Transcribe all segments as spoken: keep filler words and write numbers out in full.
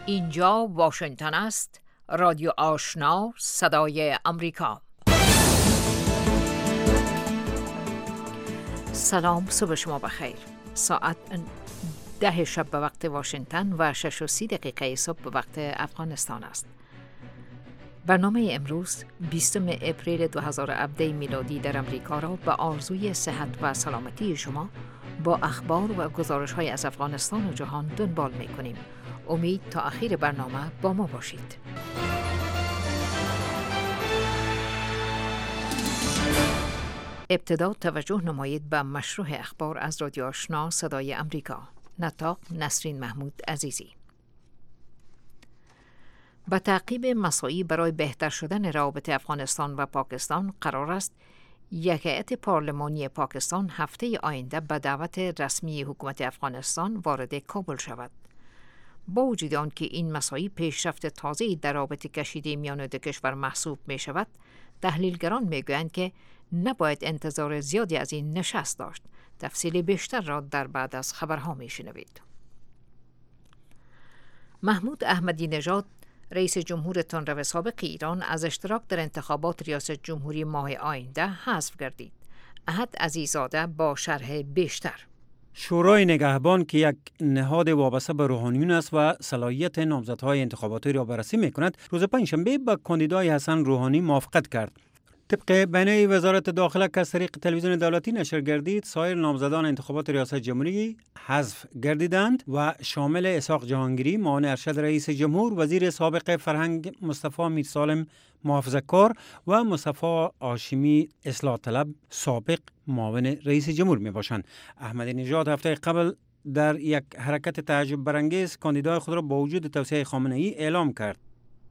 اینجا واشنگتن است، رادیو آشنا، صدای امریکا. سلام، صبح شما بخیر. ساعت ده شب به وقت واشنگتن و شش و سی دقیقه صبح به وقت افغانستان است. برنامه امروز بیستم اپریل دو هزار و هفده میلادی در امریکا را به آرزوی صحت و سلامتی شما با اخبار و گزارش‌های از افغانستان و جهان دنبال می‌کنیم. امید تا اخیر برنامه با ما باشید. ابتدا توجه نمایید به مشروع اخبار از رادیو آشنا صدای امریکا. نطاق نسرین محمود عزیزی. به تعقیب مساعی برای بهتر شدن روابط افغانستان و پاکستان قرار است یک هیئت پارلمانی پاکستان هفته آینده به دعوت رسمی حکومت افغانستان وارد کابل شود. با وجود آنکه این مساعی پیشرفت تازه‌ای در رابط کشیده میان دو کشور محسوب می شود، تحلیلگران می گویند که نباید انتظار زیادی از این نشست داشت. تفصیل بیشتر را در بعد از خبرها می شنوید. محمود احمدی نژاد، رئیس جمهور تندرو سابق ایران، از اشتراک در انتخابات ریاست جمهوری ماه آینده حذف گردید. احد عزیزاده با شرح بیشتر. شورای نگهبان که یک نهاد وابسته به روحانیون است و صلاحیت نامزدهای انتخاباتی را بررسی می‌کند، روز پنجشنبه با کاندیدای حسن روحانی موافقت کرد. طبق بیانیه وزارت داخله که از طریق تلویزیون دولتی نشر گردید، سایر نامزدان انتخابات ریاست جمهوری حذف گردیدند و شامل اسحاق جهانگیری، معاون ارشد رئیس جمهور، وزیر سابق فرهنگ مصطفی میرسالم محافظه‌کار و مصطفی هاشمی اصلاح طلب سابق معاون رئیس جمهور می باشند. احمدی نژاد هفته قبل در یک حرکت تعجب برانگیز کاندیدای خود را با وجود توصیه خامنه‌ای اعلام کرد.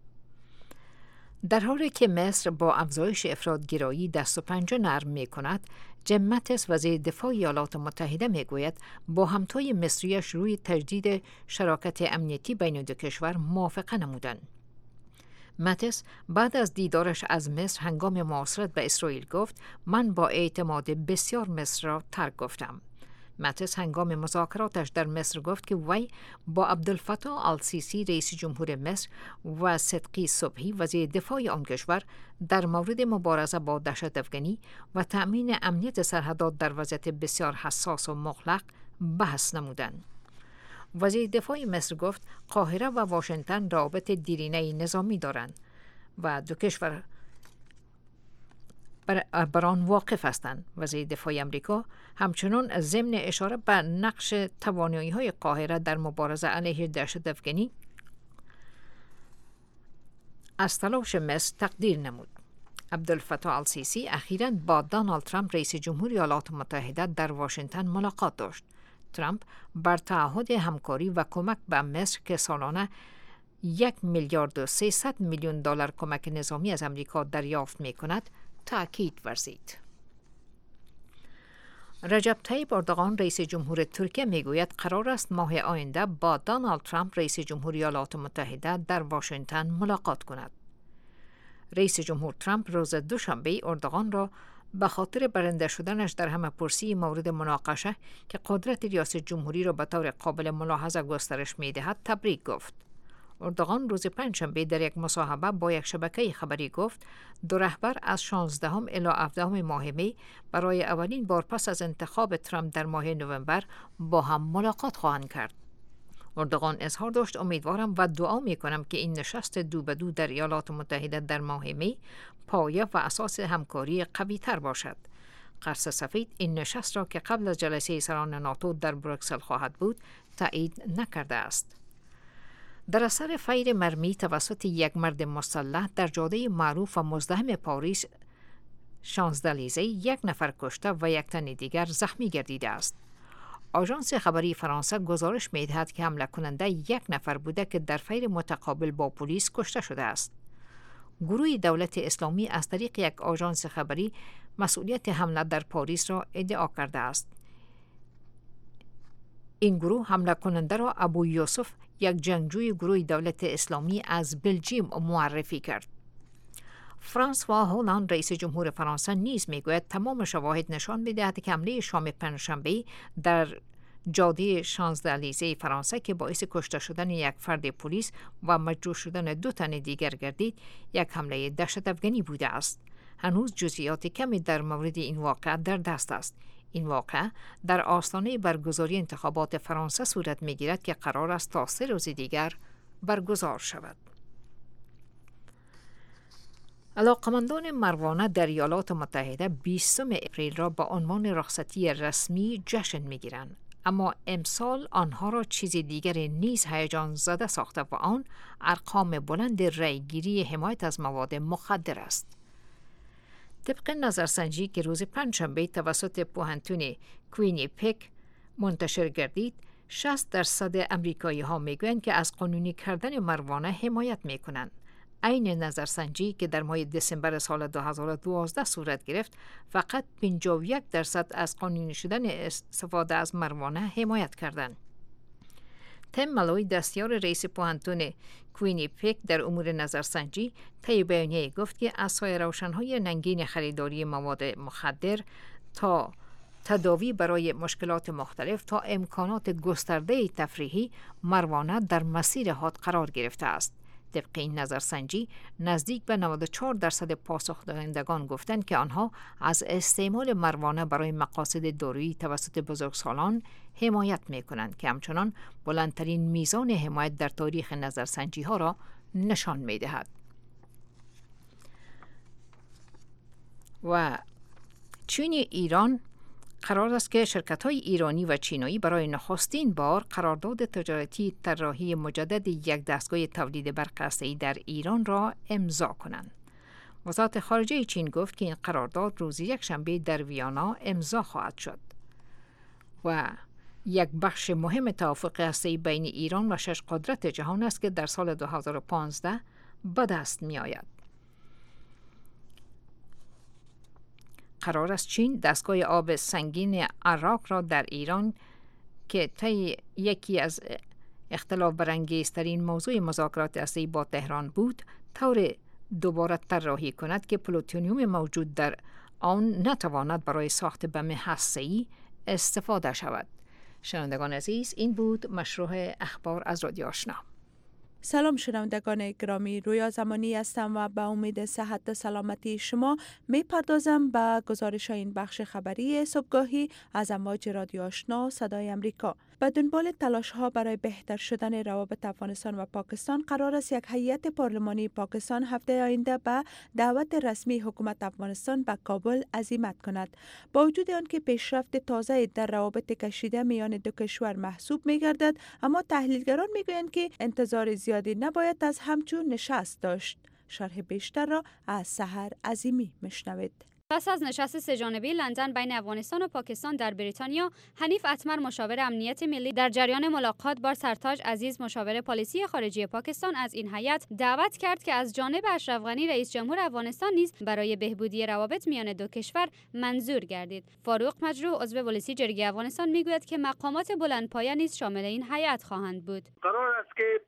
در حالی که مصر با افزایش افراط‌گرایی دست و پنجه نرم می کند، جیم ماتیس وزیر دفاع ایالات متحده می گوید با همتای مصریش روی تجدید شراکت امنیتی بین دو کشور موافقه نمودند. ماتیس بعد از دیدارش از مصر هنگام معاصرت به اسرائیل گفت: من با اعتماد بسیار مصر را ترک گفتم. ماتیس هنگام مذاکراتش در مصر گفت که وی با عبدالفتاح السیسی رئیس جمهور مصر و صدقی صبحی وزیر دفاع آن کشور در مورد مبارزه با دهشت‌افکنی و تأمین امنیت سرحدات در وضعیت بسیار حساس و مغلق بحث نمودند. وزیر دفاع مصر گفت قاهره و واشنگتن روابط دیرینه نظامی دارند و دو کشور بر, بر آن واقف هستند. وزیر دفاع امریکا همچنان ضمن اشاره به نقش توانایی‌های قاهره در مبارزه علیه دهشت‌افکنی از تلاش مصر تقدیر نمود. عبدالفتاح السیسی اخیراً با دونالد ترامپ رئیس جمهور ایالات متحده در واشنگتن ملاقات داشت. ترامپ بر تعهد همکاری و کمک به مصر که سالانه یک میلیارد و سیصد میلیون دلار کمک نظامی از امریکا دریافت می کند تأکید ورزید. رجب طیب اردوغان رئیس جمهور ترکیه می گوید قرار است ماه آینده با دونالد ترامپ رئیس جمهور ایالات متحده در واشنگتن ملاقات کند. رئیس جمهور ترامپ روز دوشنبه اردوغان را به خاطر برنده شدنش در همه‌پرسی مورد مناقشه که قدرت ریاست جمهوری را به طور قابل ملاحظه گسترش می‌دهد تبریک گفت. اردوغان روز پنجشنبه در یک مصاحبه با یک شبکه خبری گفت دو رهبر از شانزدهم الی هفدهم ماه می برای اولین بار پس از انتخاب ترامپ در ماه نوامبر با هم ملاقات خواهند کرد. اردوغان اظهار داشت امیدوارم و دعا می کنم که این نشست دو به دو در ایالات متحده در ماه می پایه و اساس همکاری قوی تر باشد. قرص سفید این نشست را که قبل از جلسه سران ناتو در بروکسل خواهد بود تایید نکرده است. در اثر فیر مرمی توسط یک مرد مسلح در جاده معروف و مزدحم پاریس شانزلیزه یک نفر کشته و یک تن دیگر زخمی گردیده است. آژانس خبری فرانسه گزارش می‌دهد که حمله کننده یک نفر بوده که در فیر متقابل با پلیس کشته شده است. گروه دولت اسلامی از طریق یک آژانس خبری مسئولیت حمله در پاریس را ادعا کرده است. این گروه حمله کننده را ابو یوسف، یک جنگجوی گروه دولت اسلامی از بلژیم معرفی کرد. فرانسوا هولند رئیس جمهور فرانسه نیز میگوید تمام شواهد نشان می‌دهد که حمله شام پنجشنبه در جاده شانزلیزه فرانسه که باعث کشته شدن یک فرد پلیس و مجروح شدن دو تن دیگر گردید، یک حمله دهشت افغانی بوده است. هنوز جزئیات کمی در مورد این واقعه در دست است. این واقعه در آستانه برگزاری انتخابات فرانسه صورت می‌گیرد که قرار است تا سه روز دیگر برگزار شود. علاقمندان مروانه در ایالات متحده بیستم اپریل را به عنوان رخصتی رسمی جشن می‌گیرند، اما امسال آنها را چیز دیگر نیز هیجان زده ساخته و آن ارقام بلند رأی‌گیری حمایت از مواد مخدر است. طبق نظرسنجی که روز پنجشنبه توسط پوهنتون کوینیپک منتشر گردید، شصت درصد امریکایی ها میگویند که از قانونی کردن مروانه حمایت میکنند. عین نظرسنجی که در ماه دسامبر سال دو هزار و دوازده صورت گرفت، فقط پنجاه و یک درصد از قانونی شدن استفاده از مروانه حمایت کردند. تم مالوی، دستیار رئیس پوهنتون کوینیپک در امور نظرسنجی، طی بیانیه گفت که از سایه روشن‌های ننگین خریداری مواد مخدر تا تداوی برای مشکلات مختلف تا امکانات گسترده تفریحی، مروانه در مسیر حاد قرار گرفته است. طبق این نظرسنجی، نزدیک به نود و چهار درصد پاسخ دهندگان گفتند که آنها از استعمال مروانه برای مقاصد دارویی توسط بزرگسالان حمایت می‌کنند که همچنان بلندترین میزان حمایت در تاریخ نظرسنجی ها را نشان می‌دهد. و چین ایران قرار است که شرکت‌های ایرانی و چینایی برای نخستین بار قرارداد تجارتی طراحی مجدد یک دستگاه تولید برق هسته‌ای در ایران را امضا کنند. وزارت خارجه چین گفت که این قرارداد روز یکشنبه در ویانا امضا خواهد شد و یک بخش مهم توافق هسته‌ای بین ایران و شش قدرت جهان است که در سال دو هزار و پانزده به دست می‌آید. قرار است چین دستگاه آب سنگین عراق را در ایران که طی یکی از اختلاف برانگیزترین موضوع مذاکرات هسته‌ای با تهران بود، طور دوباره طراحی کند که پلوتونیوم موجود در آن نتواند برای ساخت بم هسته‌ای استفاده شود. شنوندگان عزیز، این بود مشروع اخبار از رادیو آشنا. سلام شنوندگان گرامی، رویا زمانی هستم و به امید صحت و سلامتی شما می پردازم به گزارش این بخش خبری صبحگاهی از امواج رادیو آشنا صدای امریکا. به دنبال تلاش ها برای بهتر شدن روابط افغانستان و پاکستان، قرار است یک هیئت پارلمانی پاکستان هفته آینده به دعوت رسمی حکومت افغانستان به کابل عزیمت کند. با وجود آنکه پیشرفت تازه در روابط کشیده میان دو کشور محسوب می گردد، اما تحلیلگران می گویند که انتظار زیادی نباید از همچون نشست داشت. شرح بیشتر را از سحر عظیمی مشنوید. پس از نشست سه‌جانبه لندن بین افغانستان و پاکستان در بریتانیا، حنیف اتمر مشاور امنیت ملی در جریان ملاقات با سرتاج عزیز مشاور پالیسی خارجی پاکستان از این هیئت دعوت کرد که از جانب اشرف غنی رئیس جمهور افغانستان نیز برای بهبودی روابط میان دو کشور منظور گردید. فاروق مجروح عضو پلیسی جرگه افغانستان میگوید که مقامات بلندپایه نیز شامل این هیئت خواهند بود. قرار است که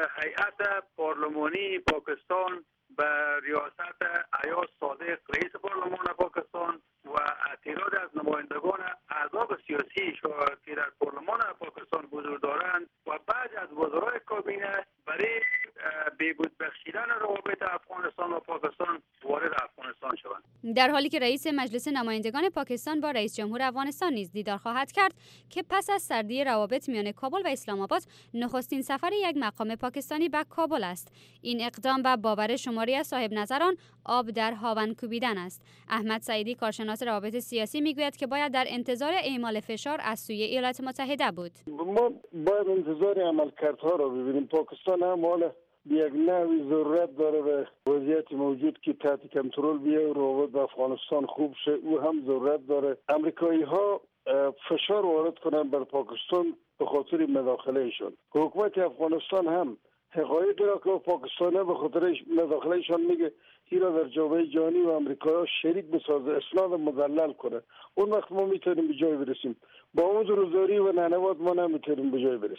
هیئت پارلمانی پاکستان به ریاست ایاز صادق رئیس پارلمان پاکستان و تعداد از نمایندگان احزاب سیاسی که در پارلمان پاکستان حضور دارند و بعضی از وزرای کابینه برای بهبود بخشیدن روابط افغانستان و پاکستان وارد افغانستان شوند. در حالی که رئیس مجلس نمایندگان پاکستان با رئیس جمهور افغانستان نیز دیدار خواهد کرد که پس از سردی روابط میان کابل و اسلام آباد نخستین سفر یک مقام پاکستانی به کابل است. این اقدام به باور شماری از صاحب نظران آب در هاون کوبیدن است. احمد سعیدی کارشناس روابط سیاسی میگوید که باید در انتظار اعمال فشار از سوی ایالات متحده بود. ما باید انتظار عملکردها را ببینیم. پاکستان هم حالا یک نوعی ضرورت داره به وضعیت موجود که تحت کنترل بیه و روابط با افغانستان خوب شه. او هم ضرورت داره امریکایی ها فشار وارد کنن بر پاکستان به خاطر مداخلهشون. حکومت افغانستان هم حقایق را که پاکستان به خاطر مداخلهشان میگه ایرا در جامعه جهانی و امریکا شریک بسازه، اسناد مدلل کنه. اون وقت ما میتونیم به جای برسیم. با اون روزداری و ننوات ما نمیتونیم به جای برسیم.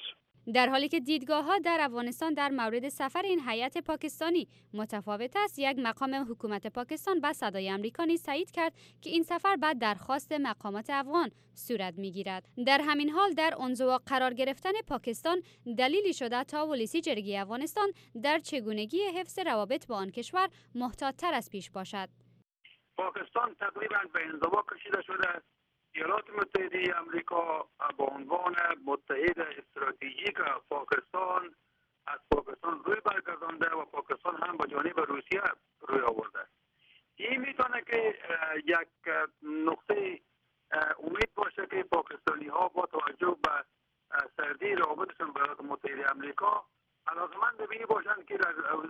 در حالی که دیدگاه‌ها در افغانستان در مورد سفر این هیئت پاکستانی متفاوت است، یک مقام حکومت پاکستان به صدای آمریکا نیز تایید کرد که این سفر بعد درخواست مقامات افغان صورت می‌گیرد. در همین حال در انزوا قرار گرفتن پاکستان دلیلی شده تا ولسی جرگی افغانستان در چگونگی حفظ روابط با آن کشور محتاط‌تر از پیش باشد. پاکستان تقریبا به انزوا کشیده شده. ایالات متحده آمریکا با عنوان متحد استراتژیک پاکستان از پاکستان روی برگردانده و پاکستان هم با جانب روسیه روی آورده. این میتونه که یک نقطه امید باشه که پاکستانی ها با توجه به سردی روابطشون با ایالات متحده آمریکا علاقمند به این باشند که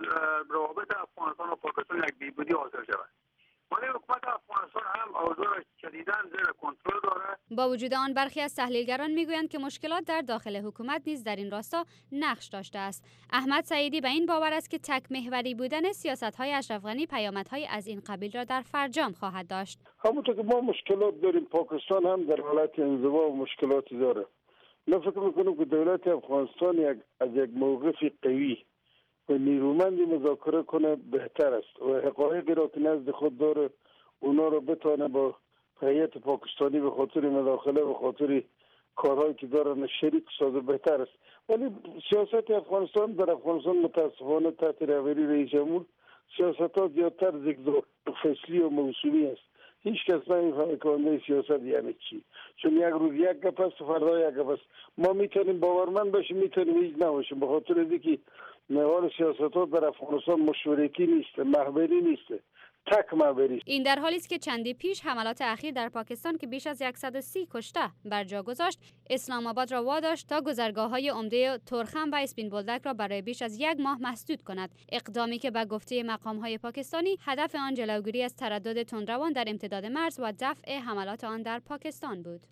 روابط افغانستان و پاکستان یک بیبودی حاصل شود. ولی حکومت افغانستان هم اوضاع را شدیداً زیر کنترل داره. با وجود آن برخی از تحلیلگران میگویند که مشکلات در داخل حکومت نیز در این راستا نقش داشته است. احمد سعیدی به این باور است که تک محوری بودن سیاست‌های اشرف غنی پیامدهای از این قبیل را در فرجام خواهد داشت. همونطور که ما مشکلات داریم، پاکستان هم در حالت انزوا و مشکلاتی داره. من فکر میکنم که دولت افغانستان یک از یک موقف قوی و نیرومندی مذاکره کنه بهتر است و حقایقی را که نزد خود داره اونا رو بتونه با هیئت پاکستانی به خاطر مداخله و خاطر کارهایی که دارن شریک سازه بهتر است. ولی سیاست افغانستان در افغانستان متاسفانه تحت رهبری رئیس جمهور سیاست ها زیادتر زیگزاگ فصلی و موسومی است. هیچ کس نمیفهمه که سیاست یعنی چی، چون یک روز یک گپ است، فردا یک گپ است. ما میتونیم باورمند باشیم، میتونیم هیچ نباشیم، به خاطر اینکه محور سیاست ها در افغانستان مشورتی نیست، محوری نیست، تک محوری. این در حالی است که چندی پیش حملات اخیر در پاکستان که بیش از صد و سی کشته بر جا گذاشت، اسلام آباد را واداشت تا گذرگاه‌های عمده ترخم و اسپین بولدک را برای بیش از یک ماه مسدود کند. اقدامی که به گفته مقام‌های پاکستانی هدف آن جلوگیری از تردد تندروان در امتداد مرز و دفع حملات آن در پاکستان بود.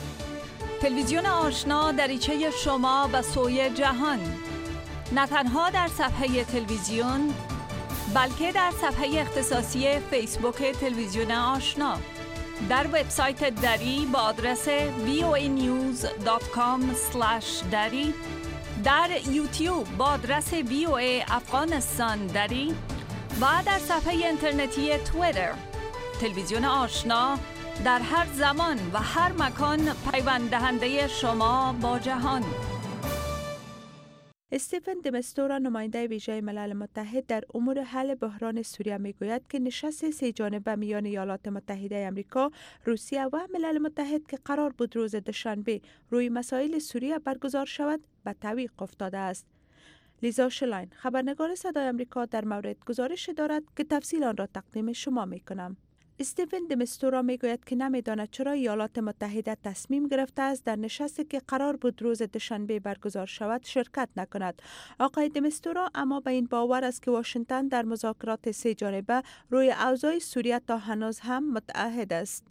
تلویزیون آشنا دریچه شما به سوی جهان، نه تنها در صفحه تلویزیون بلکه در صفحه اختصاصی فیسبوک تلویزیون آشنا، در وبسایت دری با آدرس وی او ای نیوز دات کام اسلش دری، در یوتیوب با آدرس وی او ای افغانستان دری و در صفحه اینترنتی توییتر. تلویزیون آشنا در هر زمان و هر مکان پیوند دهنده شما با جهان. استیفن د مستورا نماینده ویژه ملل متحد در امور حل بحران سوریه میگوید که نشست سه جانبه میان ایالات متحده آمریکا، روسیه و ملل متحد که قرار بود روز دوشنبه روی مسائل سوریه برگزار شود به تعویق افتاده است. لیزا شلاین، خبرنگار صدای آمریکا، در مورد گزارش دارد که تفصیل آن را تقدیم شما میکنم. استیفن د مستورا میگوید که نمیداند چرا ایالات متحده تصمیم گرفته است در نشستی که قرار بود روز دوشنبه برگزار شود شرکت نکند. آقای د مستورا اما به این باور است که واشنگتن در مذاکرات سه جانبه روی اوضاع سوریه تا هنوز هم متعهد است.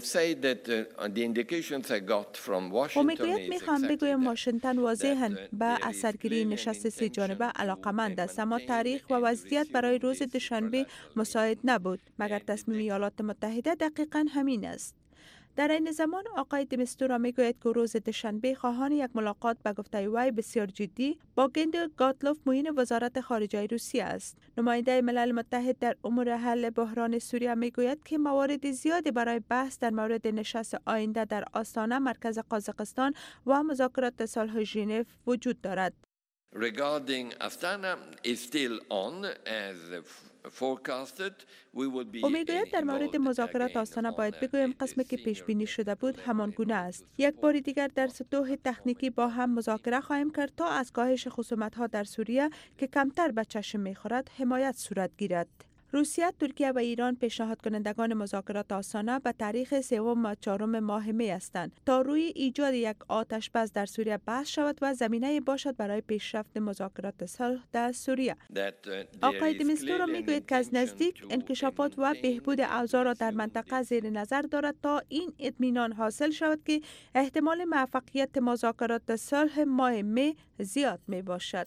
او میگوید میخوام بگویم واشنگتن واضحاً به اثرگیری نشست سه جانبه علاقمند است، اما تاریخ و وضعیت برای روز دوشنبه مساعد نبود، مگر تصمیم ایالات متحده دقیقاً همین است. در این زمان آقای د مستورا میگوید که روز دوشنبه خواهان یک ملاقات به گفته وی بسیار جدی با گند گاتلوف معین وزارت خارجه روسیه است. نماینده ملل متحد در امور حل بحران سوریه میگوید که موارد زیادی برای بحث در مورد نشست آینده در آستانه مرکز قازقستان و مذاکرات صلح ژنو وجود دارد. Regarding Astana is still on as او میگوید در مورد مذاکرات آستانه باید بگویم قسمی که پیش بینی شده بود همان گونه است. یک بار دیگر در سطوح تکنیکی با هم مذاکره خواهیم کرد تا از کاهش خصومت‌ها در سوریه که کمتر به چشم می‌خورد حمایت صورت گیرد. روسیه، ترکیه و ایران پیشنهاد کنندگان مذاکرات آستانه به تاریخ سوم و چهارم ماه می هستند تا روی ایجاد یک آتش بس در سوریه بحث شود و زمینه باشد برای پیشرفت مذاکرات صلح در سوریه. آقای د مستورا میگوید که از نزدیک انکشافات و بهبود اوضاع را در منطقه زیر نظر دارد تا این اطمینان حاصل شود که احتمال موفقیت مذاکرات صلح ماه می زیاد می باشد.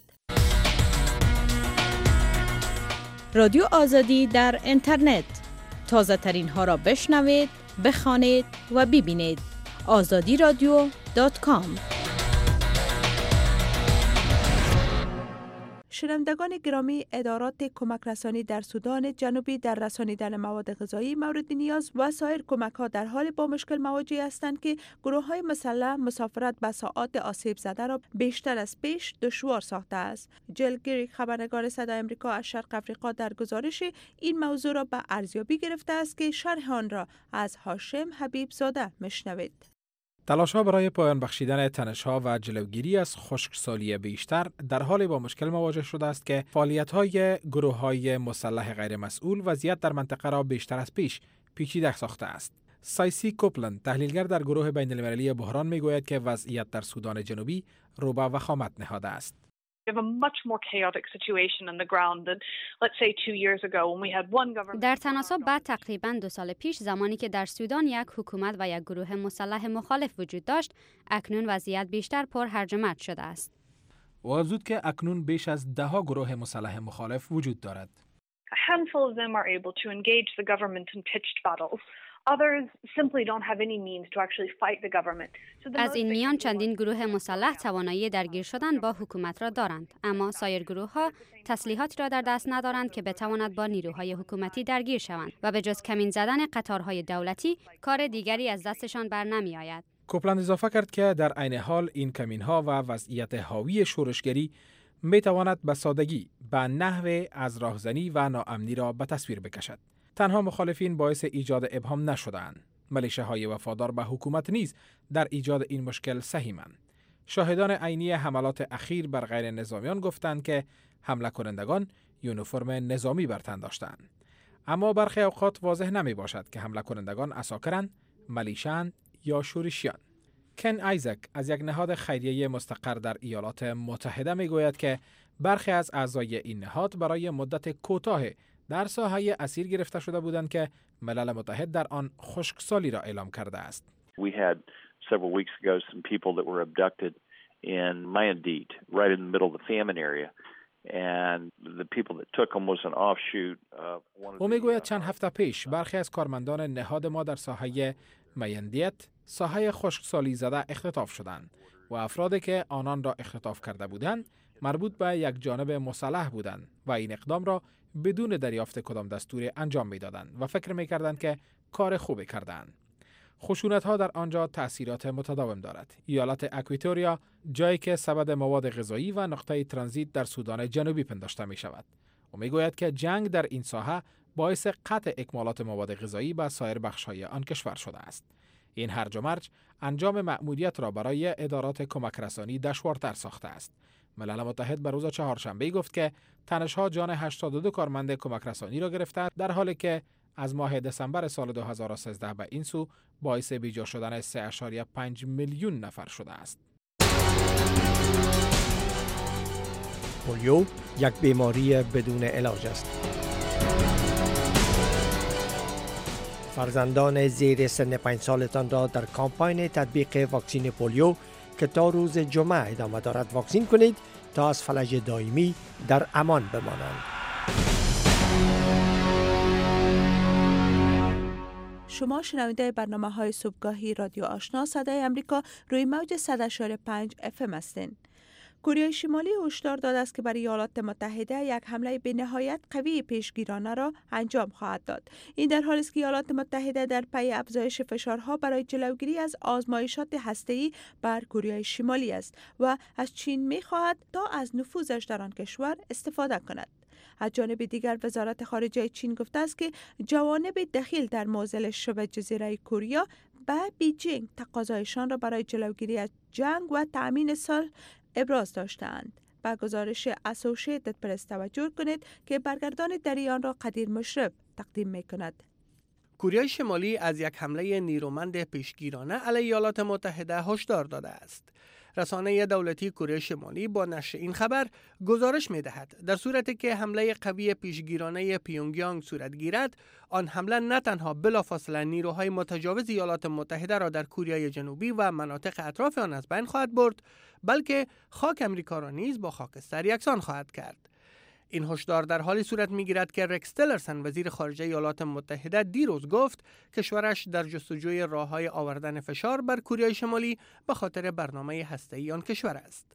رادیو آزادی در اینترنت، تازه ترین ها را بشنوید، بخوانید و ببینید. آزادی رادیو دات کام شنوندگان گرامی، ادارات کمک رسانی در سودان جنوبی در رسانیدن مواد غذایی مورد نیاز و سایر کمک ها در حال با مشکل مواجه هستند که گروه های مسلح مسافرت به ساعات آسیب زده را بیشتر از پیش دشوار ساخته است. جل گریک، خبرنگار صدای آمریکا از شرق افریقا، در گزارش این موضوع را به ارزیابی گرفته است که شرح آن را از هاشم حبیب زاده میشنوید. تلاش‌ها برای پایان بخشیدن تنش‌ها و جلوگیری از خشکسالی بیشتر در حال با مشکل مواجه شده است که فعالیت‌های گروه‌های مسلح غیرمسئول وضعیت در منطقه را بیشتر از پیش پیچیده ساخته است. سایسی کوپلند، تحلیلگر در گروه بین‌المللی بحران، می‌گوید که وضعیت در سودان جنوبی رو به وخامت نهاده است. در تناسب با تقریباً دو سال پیش، زمانی که در سودان یک حکومت و یک گروه مسلح مخالف وجود داشت، اکنون وضعیت بیشتر پر هرج و مرج شده است. و افزود که اکنون بیش از ده ها گروه مسلح مخالف وجود دارد. از این میان چندین گروه مسلح توانایی درگیر شدن با حکومت را دارند، اما سایر گروه ها تسلیحاتی را در دست ندارند که بتواند با نیروهای حکومتی درگیر شوند و به جز کمین زدن قطارهای دولتی کار دیگری از دستشان بر نمی آید. کوپلند اضافه کرد که در عین حال این کمین‌ها و وضعیت حاوی شورشگری می تواند به سادگی به نحو از راهزنی و ناامنی را به تصویر بکشد. تنها مخالفین باعث ایجاد ابهام نشده‌اند. ملیشه‌های وفادار به حکومت نیز در ایجاد این مشکل سهیمند. شاهدان عینی حملات اخیر بر غیر نظامیان گفتند که حمله کنندگان یونیفرم نظامی بر تن داشتند. اما برخی اوقات واضح نمی باشد که حمله کنندگان عساکرند، ملیشه‌اند یا شورشیان. کن آیزک از یک نهاد خیریه مستقر در ایالات متحده می گوید که برخی از اعضای این نهاد برای مدت کوتاه در ساحه اسیر گرفته شده بودند که ملل متحد در آن خشکسالی را اعلام کرده است. We had several weeks ago some people that were abducted in Mayandit, right in the middle of the famine area. And the people that took them was an offshoot of one of او میگوید چند هفته پیش برخی از کارمندان نهاد ما در ساحه میندیت، ساحه خشکسالی زده اختطاف شدند و افرادی که آنان را اختطاف کرده بودند مربوط به یک جانب مسلح بودند و این اقدام را بدون دریافت کدام دستور انجام میدادند و فکر میکردند که کار خوبی کردند. خشونت‌ها در آنجا تأثیرات متداوم دارد. ایالت اکواتوریا جایی که سبد مواد غذایی و نقطه ترانزیت در سودان جنوبی پنداشته می شود و می گوید که جنگ در این ساحه باعث قطع اکمالات مواد غذایی به سایر بخش‌های آن کشور شده است. این هرج و مرج انجام مأموریت را برای ادارات کمک رسانی دشوارتر ساخته است. ملل متحد به روز چهارشنبه گفت که تنش‌ها جان هشتاد و دو کارمند کمک رسانی را گرفته، در حالی که از ماه دسامبر سال دو هزار و سیزده به این سو باعث بیجا شدن سه ممیز پنج میلیون نفر شده است. پولیو یک بیماری بدون علاج است. فرزندان زیر سن پنج سالتان را در کامپاین تطبیق واکسین پولیو که تا روز جمعه ادامه دارد واکسین کنید تا از فلج دائمی در امان بمانند. شما شنونده برنامه های صبحگاهی رادیو آشنا صدای امریکا روی موج صد و پنج اف ام هستند. کره شمالی هشدار داده است که برای ایالات متحده یک حمله بی‌نهایت قوی پیشگیرانه را انجام خواهد داد. این در حالی است که ایالات متحده در پی افزایش فشارها برای جلوگیری از آزمایشات هسته‌ای بر کره شمالی است و از چین می‌خواهد تا از نفوذش در آن کشور استفاده کند. از جانب دیگر وزارت خارجه چین گفته است که جوانب دخیل در معضل شبه جزیره کره به بیجینگ تقاضایشان را برای جلوگیری از جنگ و تأمین صلح ابراز داشتند. با گزارش اسوسییتد پرس توجه کنید که برگردان در آن را قدیر مشرف تقدیم می کند. کره شمالی از یک حمله نیرومند پیشگیرانه علیه ایالات متحده هشدار داده است. رسانه دولتی کره شمالی با نشر این خبر گزارش می دهد در صورتی که حمله قوی پیشگیرانه پیونگیانگ صورت گیرد، آن حمله نه تنها بلافاصله نیروهای متجاوز ایالات متحده را در کره جنوبی و مناطق اطراف آن از بین خواهد برد، بلکه خاک امریکا را نیز با خاکستر یکسان خواهد کرد. این هشدار در حالی صورت می‌گیرد که رکس تیلرسن وزیر خارجه ایالات متحده دیروز گفت کشورش در جستجوی راه‌های آوردن فشار بر کره شمالی به خاطر برنامه هسته‌ای آن کشور است.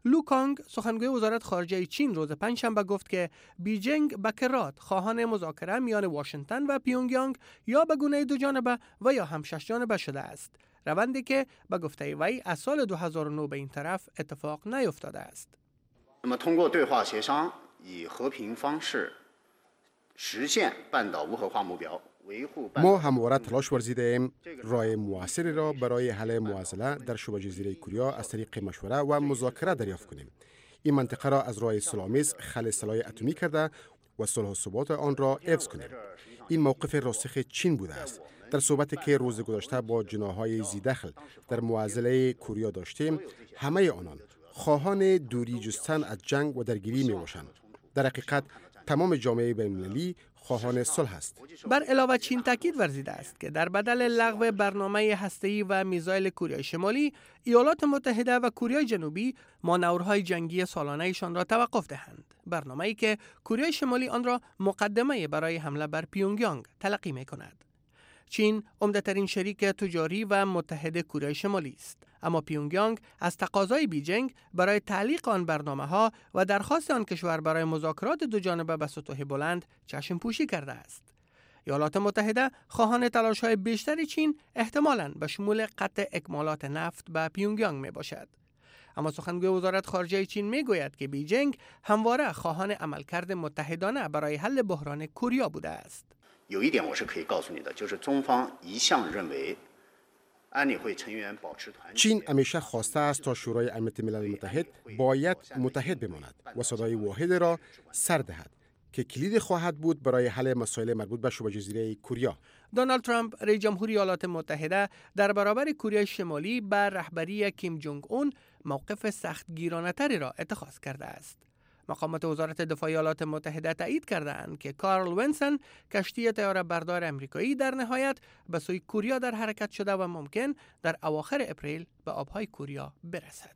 لو کانگ سخنگوی وزارت خارجه چین روز پنجشنبه گفت که بیجینگ به کرات خواهان مذاکره میان واشنگتن و پیونگیانگ یا به گونه دو جانبه و یا هم شش جانبه شده است، روندی که به گفته وی از سال دو هزار و نه به این طرف اتفاق نیفتاده است. 那么通过对话协商以和平方式实现半岛无核化目标 ما همواره تلاش ورزیدیم راه موثری را برای حل معضله در شبه جزیره کوریا از طریق مشوره و مذاکره دریافت کنیم. این منطقه را از راه صلح‌آمیز خلع سلاح اتمی کرده و صلح و ثبات آن را حفظ کنیم. این موقف راسخ چین بوده است. در صحبتی که روز گذشته با جناح‌های ذی‌دخل در معضله کوریا داشتیم، همه آنان خواهان دوری جستن از جنگ و درگیری می‌باشند. در حقیقت تمام جامعه بین‌المللی خواهان صلح است. بر علاوه چین تاکید ورزیده است که در بدل لغو برنامه هسته‌ای و میزایل کوریای شمالی، ایالات متحده و کوریای جنوبی مانورهای جنگی سالانه‌شان را توقف دهند. برنامه‌ای که کوریای شمالی آن را مقدمه برای حمله بر پیونگیانگ تلقی می‌کند. چین عمده‌ترین شریک تجاری و متحد کره شمالی است، اما پیونگیانگ از تقاضای بیجینگ برای تعلیق آن برنامه‌ها و درخواست آن کشور برای مذاکرات دو جانبه به سطوح بلند چشم پوشی کرده است. ایالات متحده خواهان تلاش‌های بیشتر چین احتمالاً به شمول قطع اکمالات نفت به پیونگیانگ میباشد. اما سخنگوی وزارت خارجه چین میگوید که بیجینگ همواره خواهان عملکرد متحدانه برای حل بحران کوریا بوده است. 有一点我是可以告诉你的，就是中方一向认为安理会成员保持团结。 چین همیشه خواسته است تا شورای امنیت ملل متحد باید متحد بماند و صدای واحد را سر دهد که کلید خواهد بود برای حل مسائل مربوط به شبه جزیره کوریا. دونالد ترامپ رئیس جمهوری ایالات متحده در برابر کره شمالی بر رهبری کیم جونگ اون موقف سختگیرانه‌تری را اتخاذ کرده است. مقامات وزارت دفاع ایالات متحده تایید کرده‌اند که کارل وینسن کشتی طیاره بردار آمریکایی در نهایت به سوی کوریا در حرکت شده و ممکن در اواخر اپریل به آبهای کوریا برسد.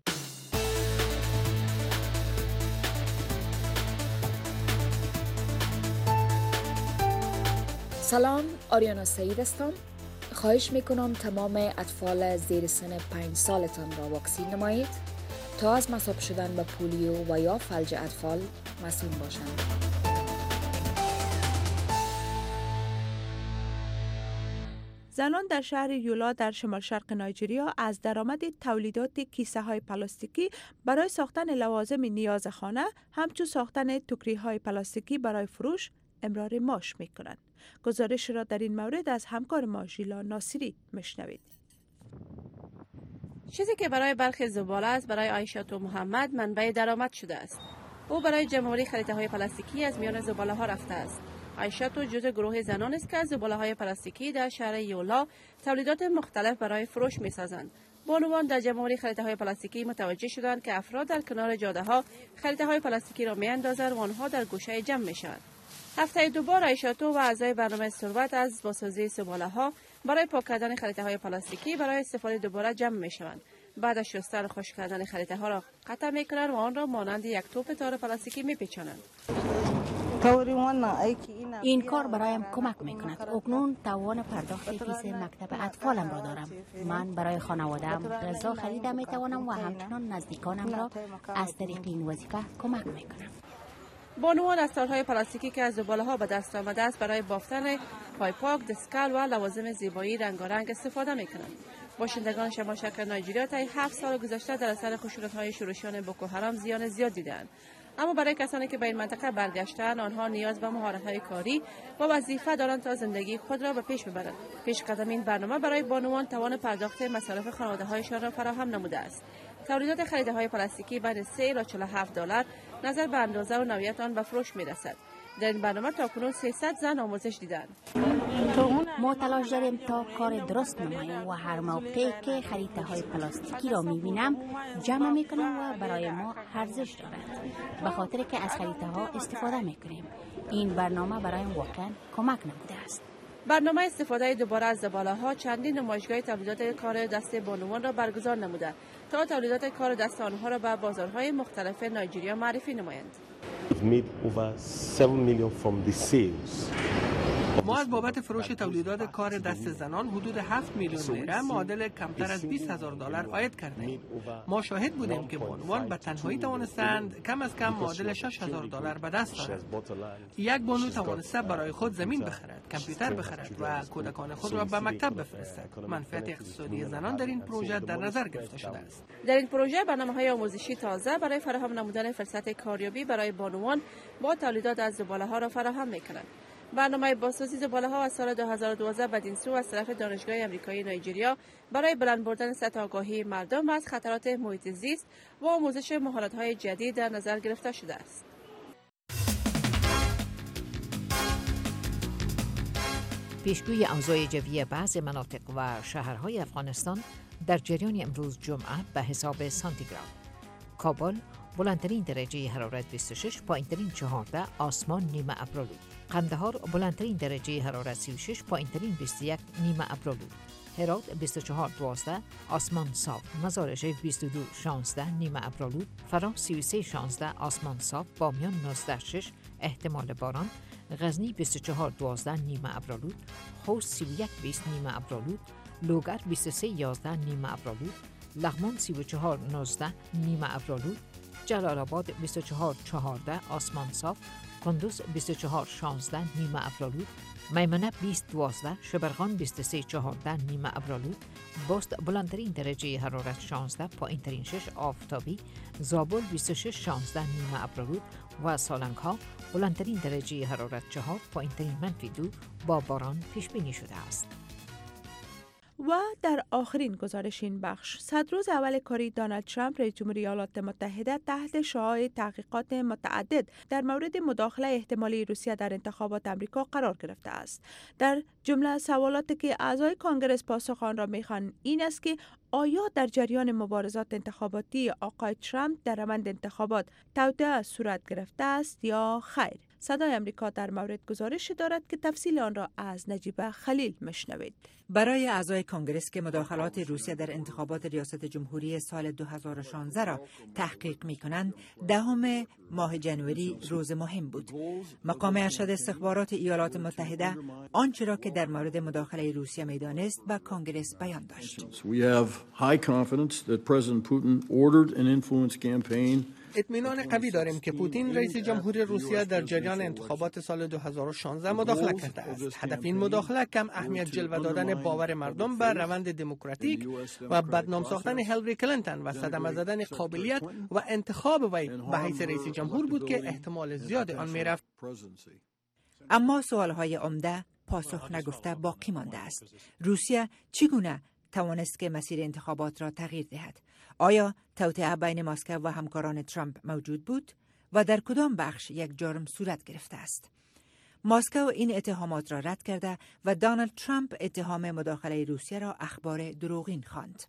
سلام، آریانا سعید هستم. خواهش میکنم تمام اطفال زیر سن پنج سالتان را واکسین نمایید تا از مصاب شدن به پولیو و یا فلج اطفال مسئول باشند. زنان در شهر یولا در شمال شرق نایجریا از درآمد تولیدات کیسه های پلاستیکی برای ساختن لوازم نیاز خانه همچون ساختن توکری های پلاستیکی برای فروش امرار معاش می کنند. گزارش را در این مورد از همکار ما ژیلا ناصری میشنوید. چیزی که برای برخی زباله است برای عایشات و محمد منبع درآمد شده است. او برای جمع‌آوری خریده‌های پلاستیکی از میان زباله ها رفته است. عایشات جزء گروه زنان است که از زباله های پلاستیکی در شهر یولا تولیدات مختلف برای فروش می‌سازند. بانوان در جمع‌آوری خریده‌های پلاستیکی متوجه شدند که افراد در کنار جاده‌ها خریده‌های پلاستیکی را می‌اندازند و آنها در گوشه جمع می‌شوند. هفته دوبار عایشاتو و اعضای برنامه ثروت از بازسازی زباله ها برای پاک کردن خریده های پلاستیکی برای استفاده دوباره جمع می شوند. بعد از شستن و خشک کردن خریده ها را قطع می کنند و آن را مانند یک توپ تار پلاستیکی می پیچانند. این کار برایم کمک می کند. اکنون توان پرداخت فیس مکتب اطفالم را دارم. من برای خانواده‌ام غذا خریده می توانم و همچنان نزدیکانم را از طریق این وظیفه کمک می کنم. بانوان از تارهای پلاستیکی که از زباله ها به دست آمده است برای بافتن پایپاک، دستکل و لوازم زیبایی رنگارنگ استفاده می کنند. باشندگان شمال شرق نایجریا طی هفت سال گذشته در اثر خشونت‌های شورشیان بوکو حرام زیان زیاد دیدند. اما برای کسانی که به این منطقه برگشتند، آنها نیاز به مهارت‌های کاری و وظیفه دارند تا زندگی خود را به پیش ببرند. پیش قدم این برنامه برای بانوان توان پرداخت مصارف خانواده‌هایشان را فراهم نموده است. تولیدات خریده های پلاستیکی بین سه الی چهل و هفت دلار نظر به اندازه و نوعیت آن به فروش می رسد. در این برنامه تاکنون سیصد زن آموزش دیدند. ما تلاش داریم تا کار درست نماییم و هر موقعی که خریده های پلاستیکی را می بینم جمع می کنم و برای ما ارزش دارد. به خاطر که از خریده ها استفاده می کنیم. این برنامه برای واقعا کمک نموده است. برنامه استفاده دوباره از زباله ها چندین نمایشگاه تولیدات کار دست بانوان را برگزار نموده تا تولیدات کار دست آنها را به بازارهای مختلف نایجریا معرفی نمایند. We've made over seven million from the sales ما از بابت فروش تولیدات کار دست زنان حدود هفت میلیون لیره معادل کمتر از بیست هزار دلار عاید کردیم. ما شاهد بودیم که بانوان به تنهایی توانستند کم از کم معادل شش هزار دلار به دست آورند. یک بانو توانسته برای خود زمین بخرد، کامپیوتر بخرد و کودکان خود را به مکتب بفرستد. منفعت اقتصادی زنان در این پروژه در نظر گرفته شده است. در این پروژه برنامه‌های آموزشی تازه برای فراهم نمودن فرصت کاریابی برای بانوان با تولیدات از زباله‌ها را فراهم می‌کنند. برنامه بازسازی زباله‌ها از سال دو هزار و دوازده بدین سو از طرف دانشگاه آمریکایی نایجریا برای بلند بردن سطح آگاهی مردم از خطرات محیط زیست و آموزش مهارت‌های جدید در نظر گرفته شده است. پیشگوی اوضاع جوی بعضی مناطق و شهرهای افغانستان در جریان امروز جمعه به حساب سانتیگراد. کابل بلندترین درجه حرارت بیست و شش، پایینترین چهارده، آسمان نیمه ابرآلود. قندهار بلندترین درجه حرارت سی و شش، پایینترین بیست و یک، نیمه ابرآلود. هرات بیست و چهار دوازده، آسمان صاف. مزار شریف بیست و دو شانزده، نیمه ابرآلود. فرا سی و سه شانزده، آسمان صاف. بامیان نوزده شش، احتمال باران. غزنی بیست و چهار دوازده، نیمه ابرآلود. خوست سی و یک بیست، نیمه ابرآلود. لوگر بیست و سه یازده، نیمه ابرآلود. لغمان سی و چهار نوزده، نیمه ابرآلود. جلال آباد بیست و چهار چهارده، آسمان صاف. کندوز بیست و چهار شانزده، نیمه ابرآلود. میمنه بیست دوازده، شبرغان بیست و سه چهارده، نیمه ابرآلود. بست بلندترین درجه حرارت شانزده، پایینترین شش، آفتابی. زابل بیست و شش شانزده، نیمه ابرآلود و سالنگ ها بلندترین درجه حرارت چهار، پایینترین منفی دو با باران پیش بینی شده است. و در آخرین گزارش این بخش، صدروز اول کاری دونالد ترامپ رئیس جمهوری ایالات متحده تحت شعاع تحقیقات متعدد در مورد مداخله احتمالی روسیه در انتخابات امریکا قرار گرفته است. در جمله سوالاتی که اعضای کانگرس پاسخ آن را می‌خواهند این است که آیا در جریان مبارزات انتخاباتی آقای ترامپ در روند انتخابات توطئه صورت گرفته است یا خیر؟ صدای امریکا در مورد گزارش دارد که تفصیل آن را از نجیبه خلیل مشنوید. برای اعضای کانگرس که مداخلات روسیه در انتخابات ریاست جمهوری سال دو هزار و شانزده را تحقیق می کنند، دهم ماه جنوری روز مهم بود. مقام ارشد استخبارات ایالات متحده آنچه را که در مورد مداخله روسیه می دانست به کانگرس بیان داشت. We have high confidence that President Putin ordered an influence campaign. اطمینان قوی داریم که پوتین رئیس جمهوری روسیه در جریان انتخابات سال دو هزار و شانزده مداخله کرده است. هدف این مداخله کم اهمیت جلوه دادن باور مردم به روند دموکراتیک و بدنام ساختن هیلاری کلینتون و صدمه زدن قابلیت و انتخاب وی به حیث رئیس جمهور بود که احتمال زیاد آن میرفت. اما سوالهای عمده پاسخ نگفته باقی مانده است. روسیه چگونه توانست که مسیر انتخابات را تغییر دهد؟ آیا توطئه بین مسکو و همکاران ترامپ موجود بود و در کدام بخش یک جرم صورت گرفته است؟ مسکو این اتهامات را رد کرده و دونالد ترامپ اتهام مداخله روسیه را اخبار دروغین خواند.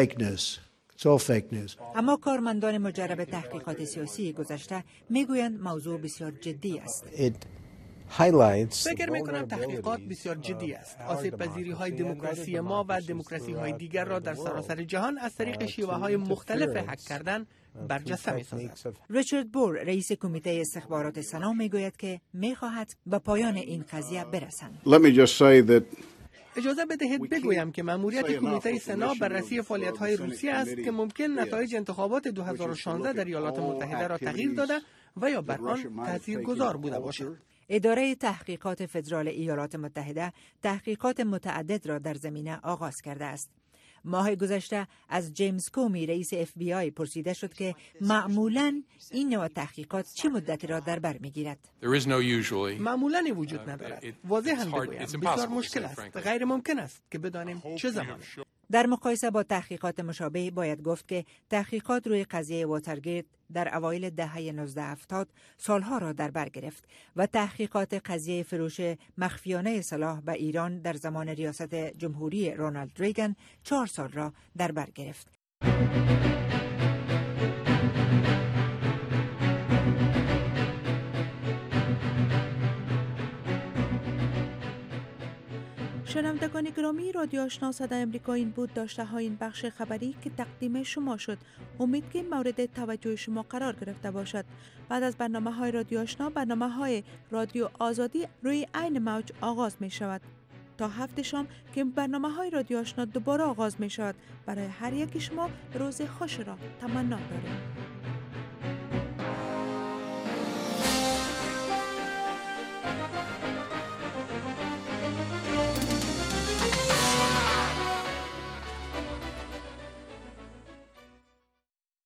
اما کارمندان مجرب تحقیقات سیاسی گذشته میگویند موضوع بسیار جدی است. فکر میکنم تحقیقات بسیار جدی است. آسیب پذیری های دموکراسی ما و دموکراسی های دیگر را در سراسر جهان از طریق شیوه های مختلف هک کردن برجسته می‌سازد. ریچارد بور رئیس کمیته استخبارات سنا میگوید که میخواهد به پایان این قضیه برسند. اجازه بدهید بگویم که مأموریت کمیته سنا بررسی فعالیت‌های روسیه است که ممکن نتایج انتخابات دو هزار و شانزده در ایالات متحده را تغییر داده و یا بر آن تاثیرگذار بوده باشد. اداره تحقیقات فدرال ایالات متحده تحقیقات متعدد را در زمینه آغاز کرده است. ماه گذشته از جیمز کومی رئیس اف بی آی پرسیده شد که معمولاً این نوع تحقیقات چه مدتی را در بر میگیرد؟ معمولاً وجود ندارد. واضحاً بگویم بسیار مشکل است. غیر ممکن است که بدانیم چه زمانی. در مقایسه با تحقیقات مشابه باید گفت که تحقیقات روی قضیه واترگیت در اوایل دهه نوزده هفتاد سالها را در بر گرفت و تحقیقات قضیه فروش مخفیانه سلاح به ایران در زمان ریاست جمهوری رونالد ریگن چهار سال را در بر گرفت. شنوندگان گرامی، رادیو آشنا صدای امریکا این بود داشته های این بخش خبری که تقدیم شما شد. امید که مورد توجه شما قرار گرفته باشد. بعد از برنامه های رادیو آشنا، برنامه های رادیو آزادی روی عین موج آغاز می شود. تا هفته شام که برنامه های رادیو آشنا دوباره آغاز می شود. برای هر یک شما روز خوش را تمنا داریم.